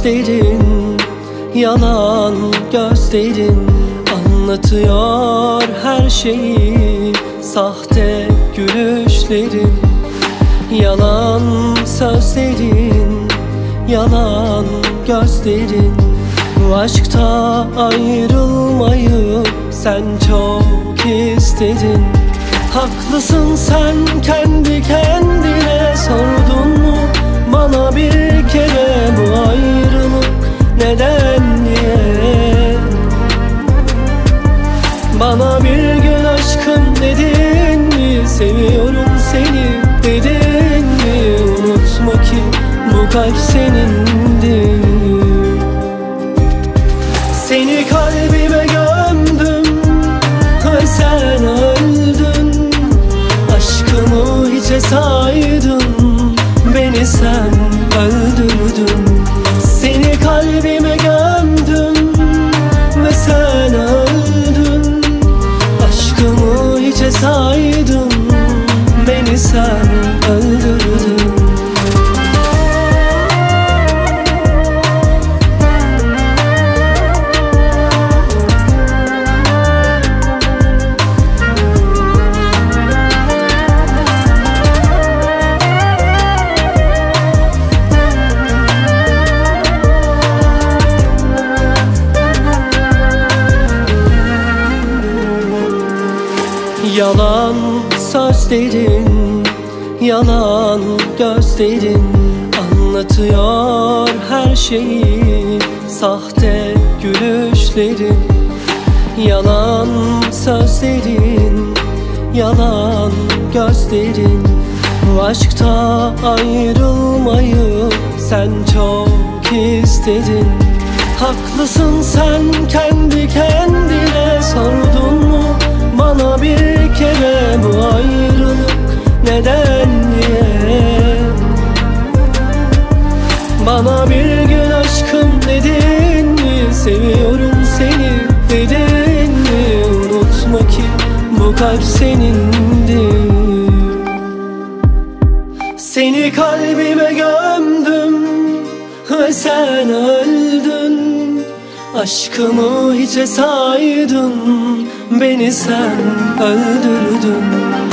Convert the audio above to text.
sözlerin, yalan gözlerin anlatıyor her şeyi. Sahte gülüşlerin, yalan sözlerin, yalan gözlerin. Bu aşkta ayrılmayı sen çok istedin. Haklısın sen, kendi kendine sordun mu bana bir kere bu ayrılık neden diye? Bana bir gün aşkım dedin mi, seviyorum seni dedin mi? Unutma ki bu kalp senindi. Seni kalbime gömdüm ve sen öldün. Aşkımı hiçe saydın, beni sen öldürdün. Seni kalbime gömdüm ve sen öldün. Aşkımı hiçe saydın, beni sen öldürdün. Yalan sözlerin, yalan gözlerin anlatıyor her şeyi. Sahte gülüşlerin, yalan sözlerin, yalan gözlerin. Bu aşkta ayrılmayı sen çok istedin. Haklısın sen, kendi kendine sordun mu bana bir kere bu ayrılık neden diye? Bana bir gün aşkım dedin mi, seviyorum seni dedin mi? Unutma ki bu kalp senindi. Seni kalbime gömdüm ve sen öldün. Aşkımı hiçe saydın, beni sen öldürdün.